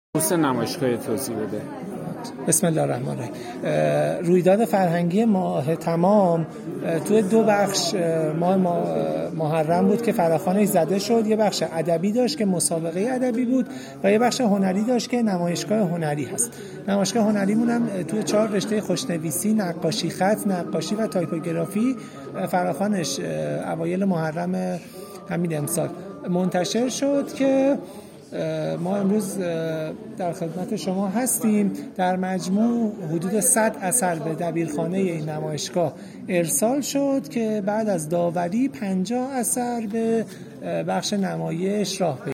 حسین نمایشگاه توضیح بده. بسم الله الرحمن الرحیم. رویداد فرهنگی ماه تمام توی دو بخش ماه محرم بود که فراخوانش زده شد. یه بخش ادبی داشت که مسابقه ادبی بود و یه بخش هنری داشت که نمایشگاه هنری هست. نمایشگاه هنریمون هم توی 4 رشته خوشنویسی، نقاشی خط، نقاشی و تایپوگرافی فراخوانش اوایل محرم همین امسال منتشر شد که ما امروز در خدمت شما هستیم. در مجموع حدود 100 اثر به دبیرخانه این نمایشگاه ارسال شد که بعد از داوری 50 اثر به بخش نمایش راه پیدا